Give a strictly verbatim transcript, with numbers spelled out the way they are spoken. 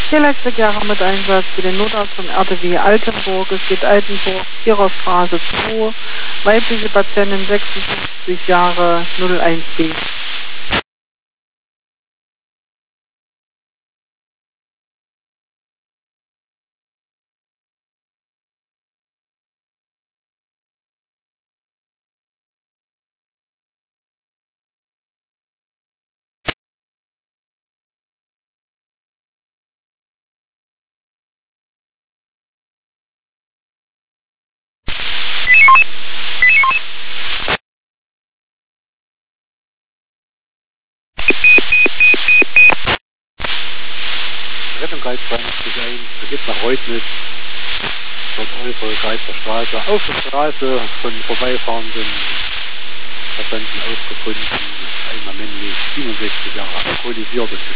Hier Leitverkehr mit Einsatz für den Notarzt von R T W Altenburg. Es geht Altenburg, Viererstraße zwei, weibliche Patientin sechsundfünfzig Jahre, null eins B. Rettung Kreis zweiundachtzig eins, begibt nach Reutnitz, dort Eufel, Kreizer Straße, auf der Straße von vorbeifahrenden Passanten aufgefunden, einmal männlich, siebenundsechzig Jahre, alkoholisiert und